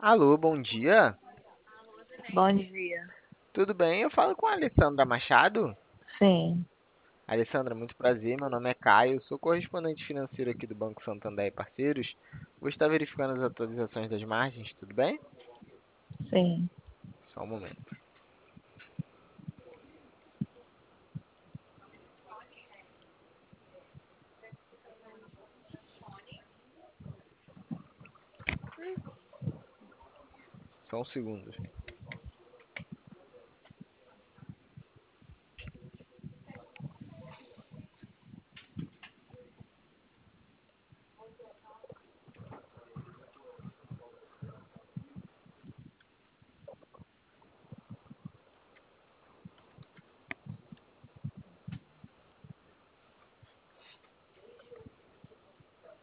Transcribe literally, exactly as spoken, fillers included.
Alô, bom dia. Bom dia. Tudo bem? Eu falo com a Alessandra Machado. Sim, Alessandra, muito prazer. Meu nome é Caio. Sou correspondente financeiro aqui do Banco Santander e Parceiros. Vou estar verificando as atualizações das margens, tudo bem? sim. Só um momento. Só um segundo.